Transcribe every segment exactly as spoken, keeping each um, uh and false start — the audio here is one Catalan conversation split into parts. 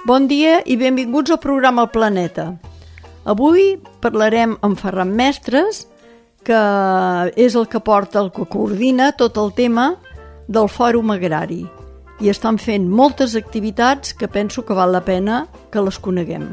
Bon dia i benvinguts al programa El Planeta. Avui parlarem amb Ferran Mestres, que és el que porta, el que coordina tot el tema del Fòrum Agrari. I estan fent moltes activitats que penso que val la pena que les coneguem.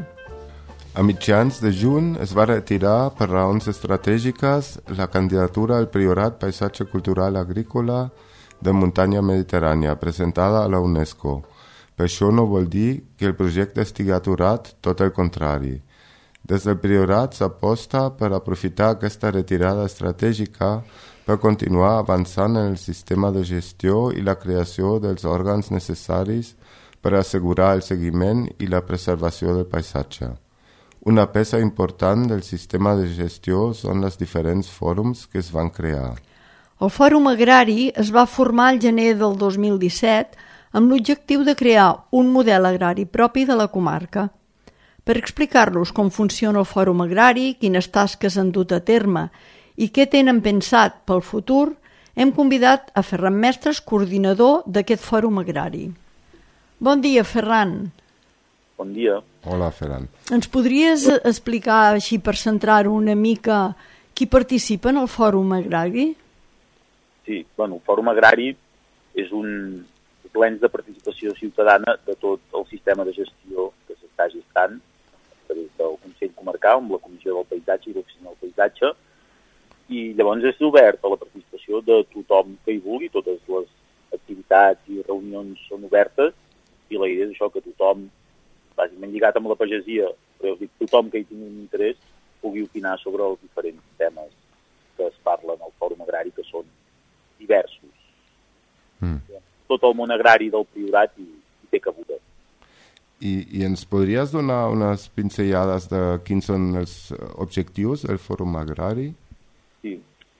A mitjans de juny es va retirar per raons estratègiques la candidatura al Priorat Paisatge Cultural Agrícola de Muntanya Mediterrània presentada a la UNESCO. Per això no vol dir que el projecte estigui aturat, tot el contrari. Des del Priorat s'aposta per aprofitar aquesta retirada estratègica per continuar avançant en el sistema de gestió i la creació dels òrgans necessaris per assegurar el seguiment i la preservació del paisatge. Una peça important del sistema de gestió són els diferents fòrums que es van crear. El Fòrum Agrari es va formar al gener del dos mil disset amb l'objectiu de crear un model agrari propi de la comarca. Per explicar-nos com funciona el Fòrum Agrari, quines tasques han dut a terme i què tenen pensat pel futur, hem convidat a Ferran Mestres, coordinador d'aquest Fòrum Agrari. Bon dia, Ferran. Bon dia. Hola, Ferran. Ens podries explicar, així per centrar-ho una mica, qui participa en el Fòrum Agrari? Sí, bueno, el Fòrum Agrari és un lens de participació ciutadana de tot el sistema de gestió que s'està gestant des del Consell Comarcal amb la Comissió del Paisatge i l'Oficina del Paisatge, i llavors és obert a la participació de tothom que hi vulgui, totes les activitats i reunions són obertes, i la idea és això, que tothom, bàsicament lligat amb la pagesia, però us dic, tothom que hi tingui un interès pugui opinar sobre els diferents temes que es parlen al Fòrum Agrari, que són diversos. Mm. Tot el món agrari del Priorat i, i té cabuda. I, I ens podries donar unes pinzellades de quins són els objectius del Fòrum Agrari? Sí,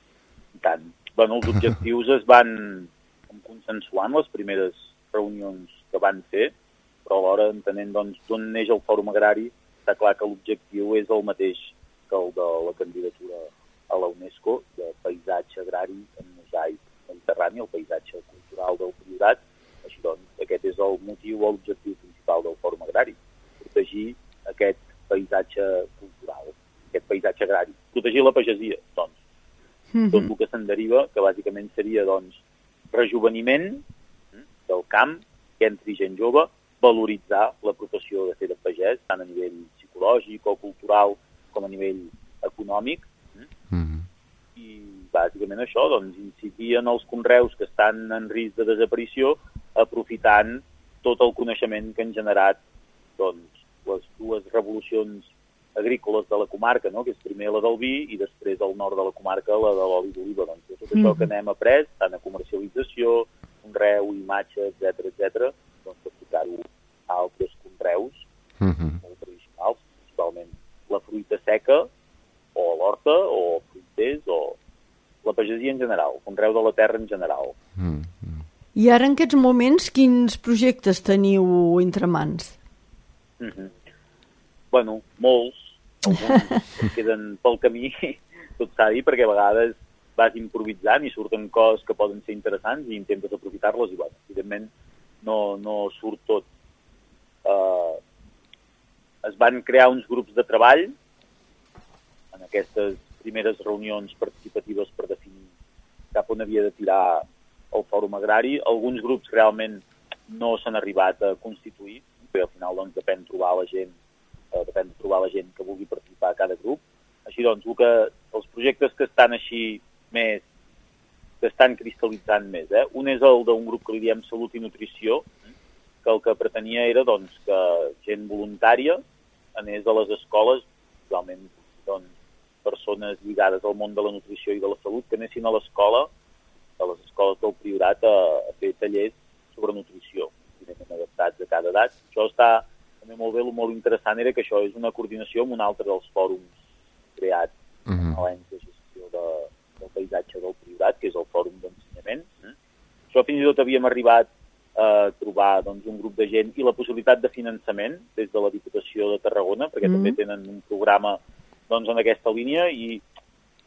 i tant. Bueno, els objectius es van consensuar en les primeres reunions que van fer, però alhora entenent doncs, d'on neix el Fòrum Agrari, està clar que l'objectiu és el mateix que el de la candidatura a la UNESCO, de paisatge agrari en mosaic mediterrani, el paisatge cultural del Priorat. Així doncs, aquest és el motiu o l'objectiu principal del Fòrum Agrari, protegir aquest paisatge cultural, aquest paisatge agrari, protegir la pagesia, doncs, mm-hmm. tot el que se'n deriva, que bàsicament seria, doncs, rejuveniment del camp, que entri gent jove, valoritzar la professió de fer de pagès, tant a nivell psicològic o cultural com a nivell econòmic, mm-hmm. i bàsicament això, doncs, incidir en els conreus que estan en risc de desaparició, aprofitant tot el coneixement que han generat doncs, les dues revolucions agrícoles de la comarca, no? Que és primer la del vi i després al nord de la comarca la de l'oli d'oliva. Doncs, tot això mm-hmm. que n'hem après, tant a comercialització, conreu, imatge, etcètera, etcètera, doncs aplicar-ho a altres conreus mm-hmm. molt tradicionals, principalment la fruita seca, o l'horta, o fruiters, o la pagesia en general, el conreu de la terra en general. Mm, mm. I ara, en aquests moments, quins projectes teniu entre mans? Mm-hmm. Bueno, molts. Alguns queden pel camí, tot s'ha dit, perquè a vegades vas improvisant i surten coses que poden ser interessants i intentes aprofitar-les i, bueno, evidentment, no, no surt tot. Uh, es van crear uns grups de treball en aquestes primeres reunions participatives per definir cap on havia de tirar el Fòrum Agrari. Alguns grups realment no s'han arribat a constituir, perquè al final doncs, depèn trobar la gent, eh, depèn de trobar la gent que vulgui participar a cada grup. Així doncs, el que, els projectes que estan així més, que estan cristal·litzant més, eh? Un és el d'un grup que li diem Salut i Nutrició, que el que pretenia era doncs, que gent voluntària anés a les escoles, realment doncs, persones lligades al món de la nutrició i de la salut, que anessin a l'escola, a les escoles del Priorat, a, a fer tallers sobre nutrició, adaptats a cada edat. Això està també molt bé, el molt interessant era que això és una coordinació amb un altre dels fòrums creats mm-hmm. a l'any de gestió de, del paisatge del Priorat, que és el Fòrum d'Ensenyament. Mm? Això fins i tot havíem arribat a trobar doncs, un grup de gent i la possibilitat de finançament des de la Diputació de Tarragona, perquè mm-hmm. també tenen un programa doncs, en aquesta línia i,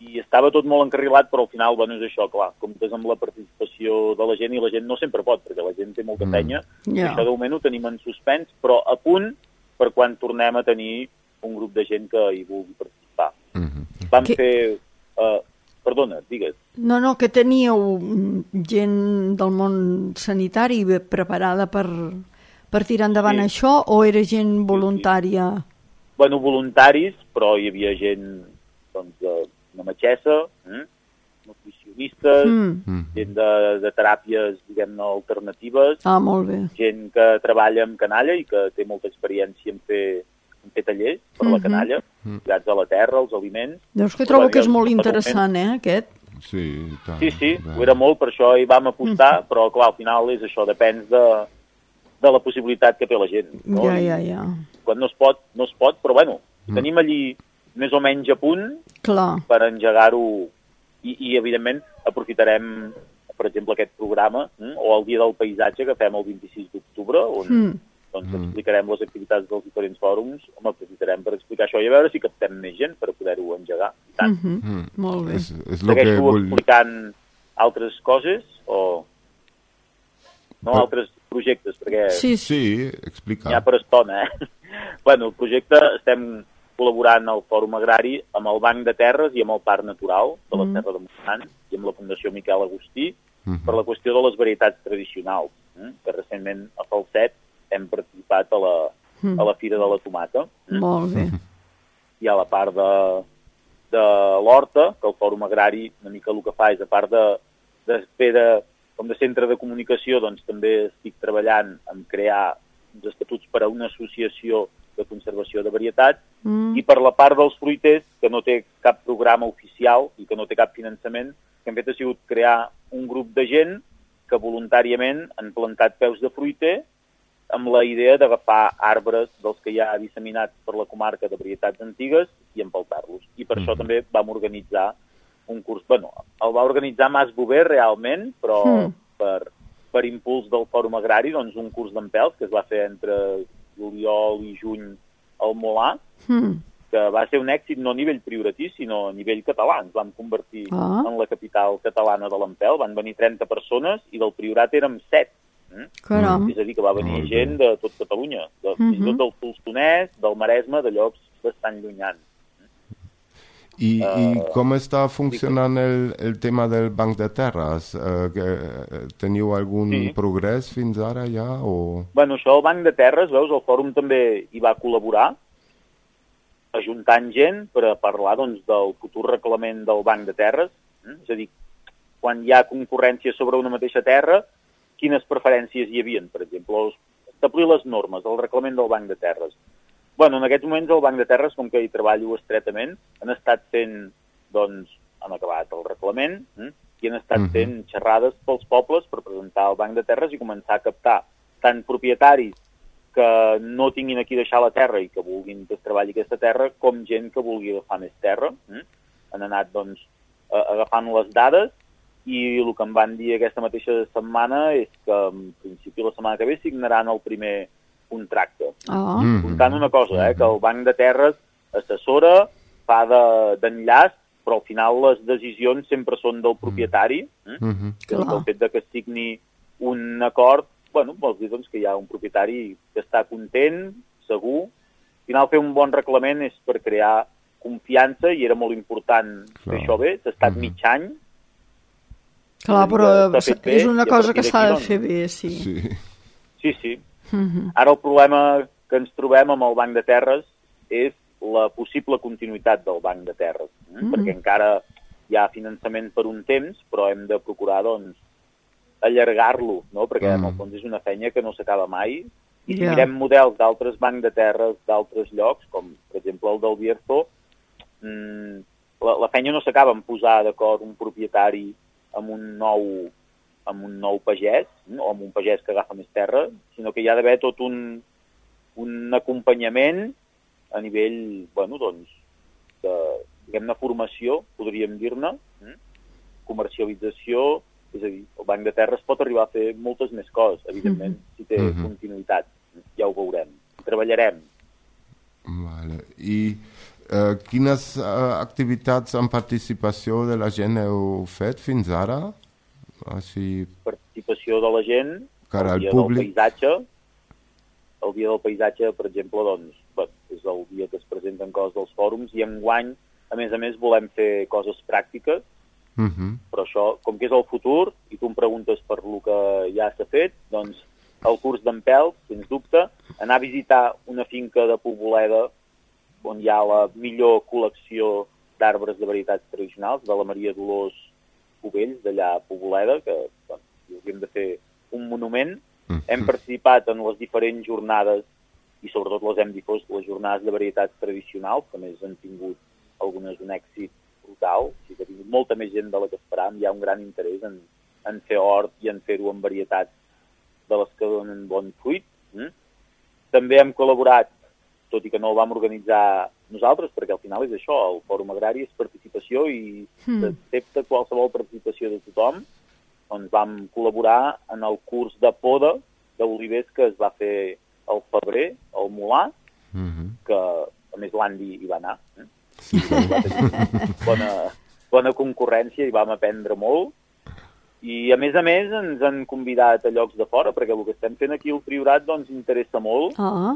i estava tot molt encarrilat, però al final, bueno, és això, clar, comptes amb la participació de la gent, i la gent no sempre pot, perquè la gent té molta penya, mm. yeah. Això de moment ho tenim en suspens, però a punt per quan tornem a tenir un grup de gent que hi vulgui participar. Mm-hmm. Vam que... fer... Uh, perdona, digues. No, no, que teníeu gent del món sanitari preparada per, per tirar endavant sí. això, o era gent voluntària? Sí, sí. Bueno, voluntaris, però hi havia gent, doncs, de una metgessa, eh? nutricionistes, mm. gent de, de teràpies, diguem-ne, alternatives, ah, molt bé. Gent que treballa amb canalla i que té molta experiència en fer, en fer tallers per mm-hmm. la canalla, lligats a la terra, als aliments. Doncs que trobo que és molt interessant, eh, aquest? Sí, tant. Sí, sí, ho era molt, per això hi vam apostar, mm. però, clar, al final és això, depèn de, de la possibilitat que té la gent. No? Ja, ja, ja. Quan no es pot, no es pot, però, bueno, mm. tenim allí més o menys a punt Clar. per engegar-ho i, i, evidentment, aprofitarem, per exemple, aquest programa hm? o el Dia del Paisatge que fem el vint-i-sis d'octubre, on mm. doncs, mm. explicarem les activitats dels diferents fòrums, home, aprofitarem per explicar això i a veure si captem més gent per poder-ho engegar. I tant. Mm-hmm. Mm. Molt bé. És, és lo que vull... explicant altres coses o no però... altres projectes, perquè sí, sí, explica. N'hi ha per estona, eh? Bueno, el projecte estem col·laborant al Fòrum Agrari amb el Banc de Terres i amb el Parc Natural de la mm. Serra de Montsant i amb la Fundació Miquel Agustí mm. per la qüestió de les varietats tradicionals, eh? que recentment a Falset hem participat a la, mm. a la Fira de la Tomata. Eh? Molt bé. I a la part de, de l'Horta, que el Fòrum Agrari una mica el que fa és, a part de, de fer de, com de centre de comunicació, doncs també estic treballant en crear uns estatuts per a una associació de conservació de varietats, mm. i per la part dels fruiters, que no té cap programa oficial i que no té cap finançament, que hem fet ha sigut crear un grup de gent que voluntàriament han plantat peus de fruiter amb la idea d'agafar arbres dels que hi ha disseminats per la comarca de varietats antigues i empaltar-los. I per mm. això també vam organitzar un curs... Bueno, el va organitzar Mas Bover realment, però mm. per, per impuls del Fòrum Agrari, doncs un curs d'empels que es va fer entre juliol i juny al Molà, mm. que va ser un èxit no a nivell prioratí, sinó a nivell català. Ens vam convertir ah. en la capital catalana de l'empel. Van venir trenta persones i del Priorat érem set. Mm? Caram. És a dir, que va venir gent de tot Catalunya, de, mm-hmm. fins i tot del Solsonès, del Maresme, de llocs bastant llunyans. I, uh, I com està funcionant el, el tema del Banc de Terres? Uh, que, teniu algun sí. progrés fins ara ja? O... Bueno, això, el Banc de Terres, veus, el fòrum també hi va col·laborar, ajuntant gent per a parlar doncs, del futur reglament del Banc de Terres. Mm? És a dir, quan hi ha concurrència sobre una mateixa terra, quines preferències hi havia, per exemple, establir les normes, el reglament del Banc de Terres. Bueno, en aquests moments el Banc de Terres, com que hi treballo estretament, han estat fent, doncs, han acabat el reglament, eh? i han estat uh-huh. fent xerrades pels pobles per presentar el Banc de Terres i començar a captar tant propietaris que no tinguin aquí deixar la terra i que vulguin que es treballi aquesta terra, com gent que vulgui agafar més terra. Eh? Han anat, doncs, agafant les dades i el que em van dir aquesta mateixa setmana és que, en principi, la setmana que ve signaran el primer contracte. Oh. Comptant una cosa, eh, que el Banc de Terres assessora, fa d'enllaç, de, però al final les decisions sempre són del propietari, eh? Mm-hmm. que oh. el fet de que signi un acord, bueno, vols dir doncs, que hi ha un propietari que està content, segur. Al final fer un bon reglament és per crear confiança i era molt important Clar. fer això bé. S'ha estat mm-hmm. mig any. Clar, però bé, és una cosa que s'ha de fer bé, sí. Sí, sí. sí. Mm-hmm. Ara el problema que ens trobem amb el Banc de Terres és la possible continuïtat del Banc de Terres, eh? mm-hmm. perquè encara hi ha finançament per un temps, però hem de procurar doncs, allargar-lo, no? perquè mm. en el fons és una feina que no s'acaba mai, i si yeah. mirem models d'altres bancs de terres d'altres llocs, com per exemple el del Bierzo, mmm, la, la feina no s'acaba en posar d'acord un propietari amb un nou amb un nou pagès, o amb un pagès que agafa més terra, sinó que hi ha d'haver tot un, un acompanyament a nivell, bueno, doncs, de, diguem-ne, formació, podríem dir-ne, eh? comercialització, és a dir, el Banc de Terres pot arribar a fer moltes més coses, evidentment, mm-hmm. si té mm-hmm. continuïtat, ja ho veurem, treballarem. Vale. I Uh, quines uh, activitats en participació de la gent heu fet fins ara? Així... Participació de la gent, cara el dia públic. del paisatge. El dia del paisatge, per exemple, doncs, bé, és el dia que es presenten coses dels fòrums i enguany, a més a més, volem fer coses pràctiques, uh-huh. però això, com que és el futur, i tu em preguntes per lo que ja s'ha fet, doncs el curs d'en Pèl, sens dubte, anar a visitar una finca de Poboleda on hi ha la millor col·lecció d'arbres de varietats tradicionals, de la Maria Dolors Cubells, d'allà a Poboleda, que doncs, hi hauríem de fer un monument. Uh-huh. Hem participat en les diferents jornades, i sobretot les hem difós, les jornades de varietats tradicionals, que més han tingut algunes un èxit brutal, o sigui que ha tingut molta més gent de la que esperàvem, hi ha un gran interès en, en fer hort i en fer-ho en varietats de les que donen bon fruit. Mm? També hem col·laborat, tot i que no el vam organitzar nosaltres, perquè al final és això, el Fòrum Agrari és participació i mm. s'accepta qualsevol participació de tothom. Doncs vam col·laborar en el curs de poda d'olivers que es va fer al febrer, al Molar, mm-hmm. que a més l'Andy hi va anar. Eh? Sí, va tenir bona, bona concurrència i vam aprendre molt. I a més a més ens han convidat a llocs de fora, perquè el que estem fent aquí al Priorat doncs interessa molt. Ah.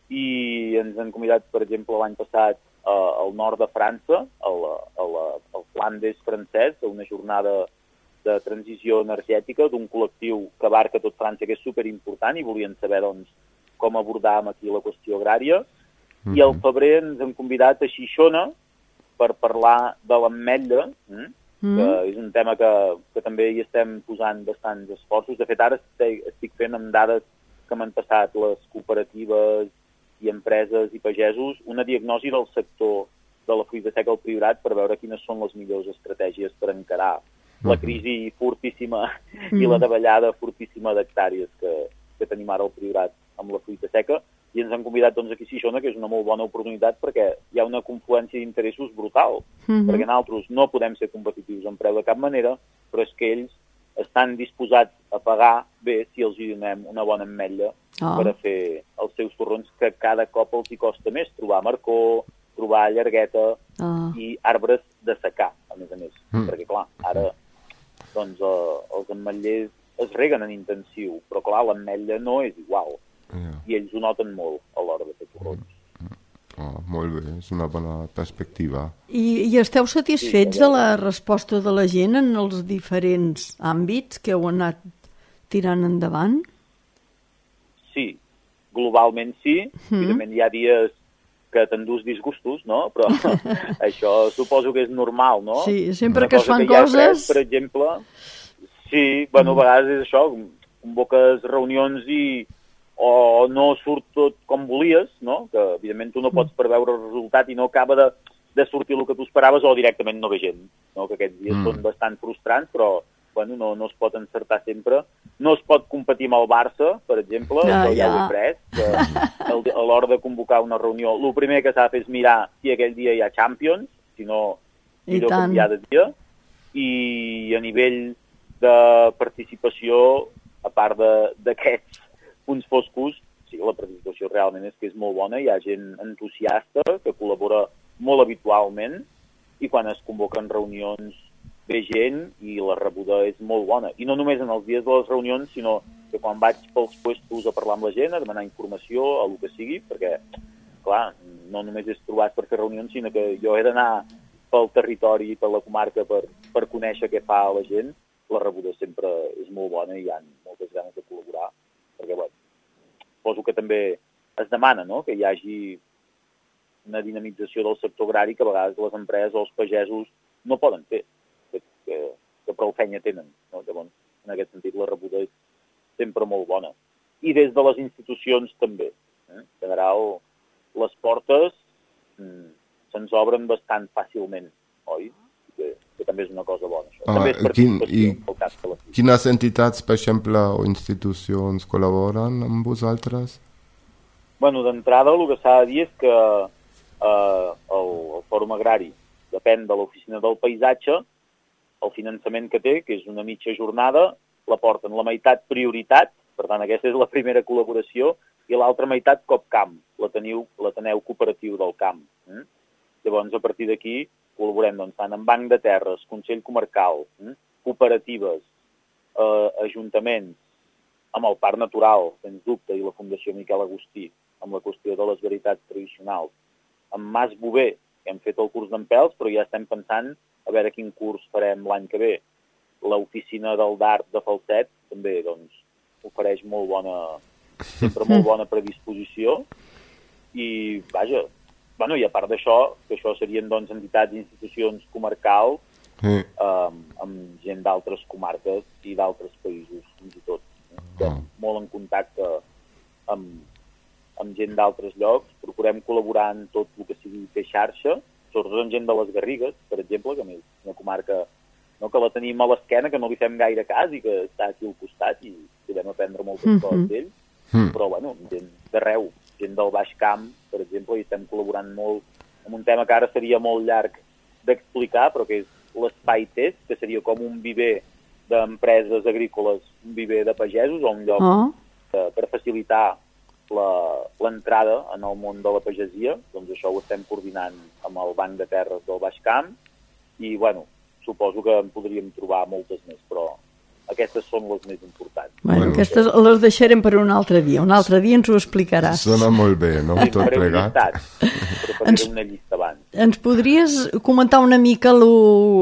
I ens han convidat, per exemple, l'any passat uh, al nord de França, al, al, al Flandes francès, a una jornada de transició energètica d'un col·lectiu que abarca tot França, que és superimportant, i volien saber doncs, com abordàvem aquí la qüestió agrària. Mm-hmm. I al febrer ens han convidat a Xixona per parlar de l'ametlla, mm? Mm. que és un tema que, que també hi estem posant bastants esforços. De fet, ara estic, estic fent amb dades que m'han passat les cooperatives i empreses i pagesos una diagnosi del sector de la fruita seca al Priorat per veure quines són les millors estratègies per encarar mm. la crisi fortíssima mm. i la davallada fortíssima d'hectàrees que, que tenim ara al Priorat amb la fruita seca. I ens han convidat doncs, aquí a Xixona, que és una molt bona oportunitat perquè hi ha una confluència d'interessos brutal, mm-hmm. perquè nosaltres no podem ser competitius en preu de cap manera, però és que ells estan disposats a pagar bé si els hi donem una bona ametlla oh. per a fer els seus torrons, que cada cop els hi costa més trobar marcó, trobar llargueta oh. i arbres de secar, a més a més. Mm. Perquè, clar, ara doncs, eh, els ametllers es reguen en intensiu, però, clar, l'ametlla no és igual. Yeah. I ells ho noten molt a l'hora de fer torrons. Mm. Oh, molt bé, és una bona perspectiva. I, i esteu satisfets sí, de la resposta de la gent en els diferents àmbits que heu anat tirant endavant? Sí, globalment sí. Mm. Evidentment hi ha dies que t'endús disgustos, no? Però això suposo que és normal, no? Sí, sempre una que es fan que coses... Après, per exemple, sí, bueno, a vegades és això, convoques reunions i o no surt tot com volies, no? Que evidentment tu no pots preveure el resultat i no acaba de, de sortir el que tu esperaves o directament no ve gent, no? Que aquests dies mm. són bastant frustrants, però bueno, no, no es pot encertar sempre. No es pot competir amb el Barça, per exemple, ah, ja, ja ho he pres, que el, a l'hora de convocar una reunió, el primer que s'ha de fer és mirar si aquell dia hi ha Champions, si no, millor canviar de dia, i a nivell de participació, a part d'aquests punts foscos, sí, la participació realment és que és molt bona, hi ha gent entusiasta que col·labora molt habitualment i quan es convoquen reunions ve gent i la rebuda és molt bona. I no només en els dies de les reunions, sinó que quan vaig pels puestos a parlar amb la gent, a demanar informació, a el que sigui, perquè, clar, no només és trobat per fer reunions, sinó que jo he d'anar pel territori, per la comarca, per, per conèixer què fa la gent. La rebuda sempre és molt bona i hi ha moltes ganes de col·laborar, perquè, bueno, suposo que també es demana, no?, que hi hagi una dinamització del sector agrari que a vegades les empreses o els pagesos no poden fer, que, que, que prou feina tenen, no? Llavors, en aquest sentit, la rebuda és sempre molt bona. I des de les institucions també. Eh? En general, les portes mm, se'ns obren bastant fàcilment, oi? Que, que també és una cosa bona, això. Ah, també és quin, i pel cas que la... Quines entitats, per exemple, o institucions col·laboren amb vosaltres? Bueno, d'entrada, el que s'ha de dir és que eh, el, el Fòrum Agrari depèn de l'Oficina del Paisatge, el finançament que té, que és una mitja jornada, la porten la meitat prioritat, per tant, aquesta és la primera col·laboració, i l'altra meitat COPCAM, l'Ateneu l'Ateneu Cooperatiu del Camp. Mm? Llavors, a partir d'aquí, col·laborem doncs, tant amb Banc de Terres, Consell Comarcal, hm? cooperatives, eh, ajuntaments, amb el Parc Natural, sens dubte, i la Fundació Miquel Agustí, amb la qüestió de les veritats tradicionals, amb Mas Bover, que hem fet el curs d'empels, però ja estem pensant a veure quin curs farem l'any que ve. L'oficina del d'art de Falset també doncs, ofereix molt bona, sempre molt bona predisposició i, vaja, bueno, i a part d'això, que això serien doncs, entitats i institucions comarcals sí. eh, amb gent d'altres comarques i d'altres països, fins i tot. Estem oh. molt en contacte amb, amb gent d'altres llocs, procurem col·laborar en tot el que sigui fer xarxa, sobretot amb gent de les Garrigues, per exemple, que és una comarca no, que la tenim a l'esquena, que no li fem gaire cas i que està aquí al costat i podem aprendre moltes mm -hmm. coses d'ell, mm. però bueno, gent d'arreu, gent del Baix Camp, per exemple, i estem col·laborant molt amb un tema que ara seria molt llarg d'explicar, però que és l'Espai Test, que seria com un viver d'empreses agrícoles, un viver de pagesos, o un lloc oh. de, per facilitar l'entrada en el món de la pagesia. Doncs això ho estem coordinant amb el Banc de Terres del Baix Camp i, bueno, suposo que en podríem trobar moltes més, però aquestes són les més importants. Bueno, bueno aquestes les deixarem per un altre dia. Un altre dia ens ho explicaràs. Sona molt bé, no? Sí, tot plegat. Prepararé ens, una llista abans. Ens podries comentar una mica lo,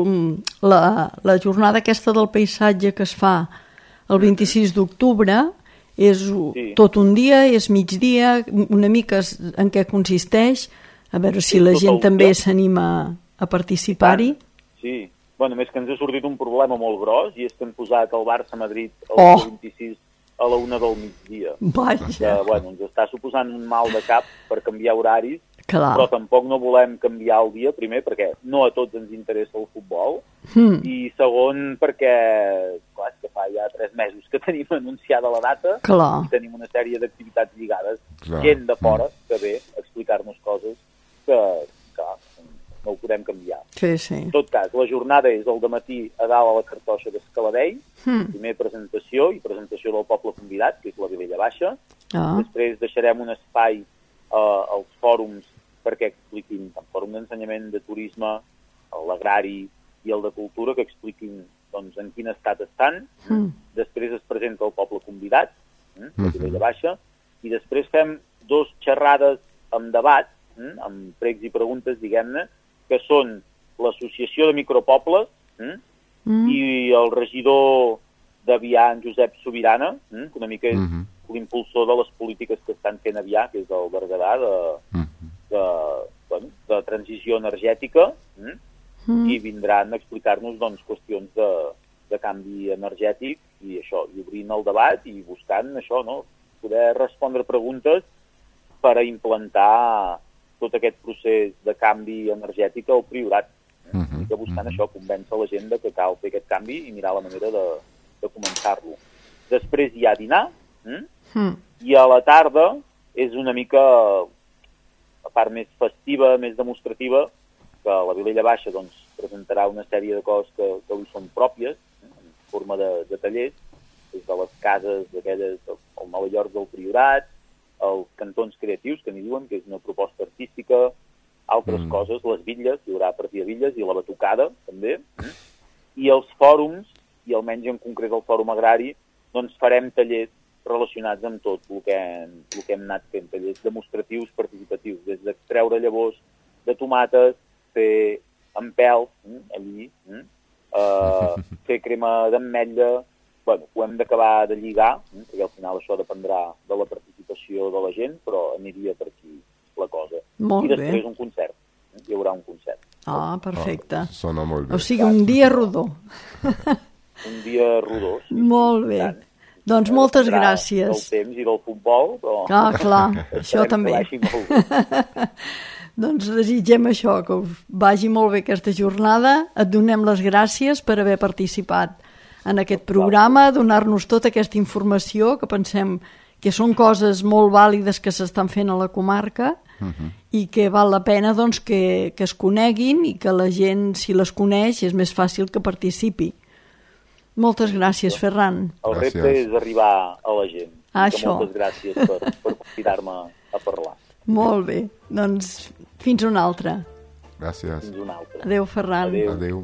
la, la jornada aquesta del paisatge que es fa el vint-i-sis d'octubre? És sí. tot un dia, és migdia, una mica en què consisteix? A veure si sí, la gent també s'anima a participar-hi. Sí, bueno, més que ens ha sortit un problema molt gros i és que han posat el Barça-Madrid el oh. vint-i-sis a la una del migdia. Vaja. Que, bueno, ens està suposant un mal de cap per canviar horaris, clar. Però tampoc no volem canviar el dia, primer perquè no a tots ens interessa el futbol, mm. i segon perquè, clar, és que fa ja tres mesos que tenim anunciada la data clar. I tenim una sèrie d'activitats lligades, clar. Gent de fora mm. que ve a explicar-nos coses que, clar, no ho podem canviar. Sí, sí. En tot cas, la jornada és el dematí a dalt a la cartoixa d'Escaladell, mm. primer presentació i presentació del poble convidat, que és la Vilella Baixa. Ah. Després deixarem un espai uh, als fòrums perquè expliquin, el fòrum d'ensenyament de turisme, l'agrari i el de cultura, que expliquin doncs, en quin estat estan. Mm. Després es presenta el poble convidat, mm, la Vilella Baixa, i després fem dos xerrades amb debat, mm, amb pregs i preguntes, diguem-ne, que són l'Associació de Micropobles mm, mm. i el regidor de Vià, en Josep Sobirana, mm, que una mica és mm-hmm. l'impulsor de les polítiques que estan fent a Vià, que és el Berguedà de, mm-hmm. de, bueno, de transició energètica, mm, mm. i vindran a explicar-nos doncs, qüestions de, de canvi energètic i això, i obrint el debat i buscant això, no? Poder respondre preguntes per a implantar tot aquest procés de canvi energètic al Priorat. Uh -huh, I que buscant uh -huh. això, convèncer la gent de que cal fer aquest canvi i mirar la manera de, de començar-lo. Després hi ha dinar, hm? uh-huh. i a la tarda és una mica la part més festiva, més demostrativa, que la Vilella Baixa doncs, presentarà una sèrie de coses que, que li són pròpies, eh? en forma de, de tallers, des de les cases d'aquelles, el Nova York del Priorat, els cantons creatius, que n'hi diuen, que és una proposta artística, altres mm. coses, les bitlles, hi haurà a partir de bitlles, i la batucada, també, i els fòrums, i almenys en concret el fòrum agrari, doncs farem tallers relacionats amb tot el que hem, el que hem anat fent, tallers demostratius, participatius, des d'extreure llavors de tomates, fer empels, allí, uh, fer crema d'ametlla. Bueno, ho hem d'acabar de lligar, eh, perquè al final això dependrà de la participació de la gent, però aniria per aquí la cosa. Molt I després bé. un concert. Eh? Hi haurà un concert. Ah, perfecte. Oh, sona molt bé. O sigui, un dia rodó. Un dia rodó. Sí, molt bé. Tant. Doncs moltes gràcies. Del temps i del futbol, però... Ah, clar, això també. Doncs desitgem això, que us vagi molt bé aquesta jornada. Et donem les gràcies per haver participat en aquest programa, donar-nos tota aquesta informació, que pensem que són coses molt vàlides que s'estan fent a la comarca uh-huh. i que val la pena doncs, que, que es coneguin i que la gent, si les coneix, és més fàcil que participi. Moltes gràcies, Ferran. El repte gràcies. És arribar a la gent. Ah, això. Moltes gràcies per, per convidar-me a parlar. Molt bé. Doncs fins una altra. Gràcies. Fins una altra. Adéu, Ferran. Adéu. Adéu.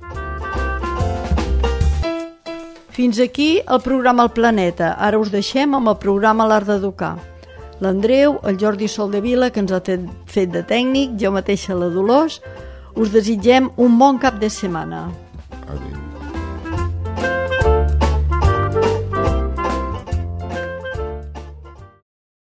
Fins aquí el programa El Planeta. Ara us deixem amb el programa L'Art d'Educar. L'Andreu, el Jordi Soldevila, que ens ha fet de tècnic, jo mateixa la Dolors, us desitgem un bon cap de setmana. Adéu.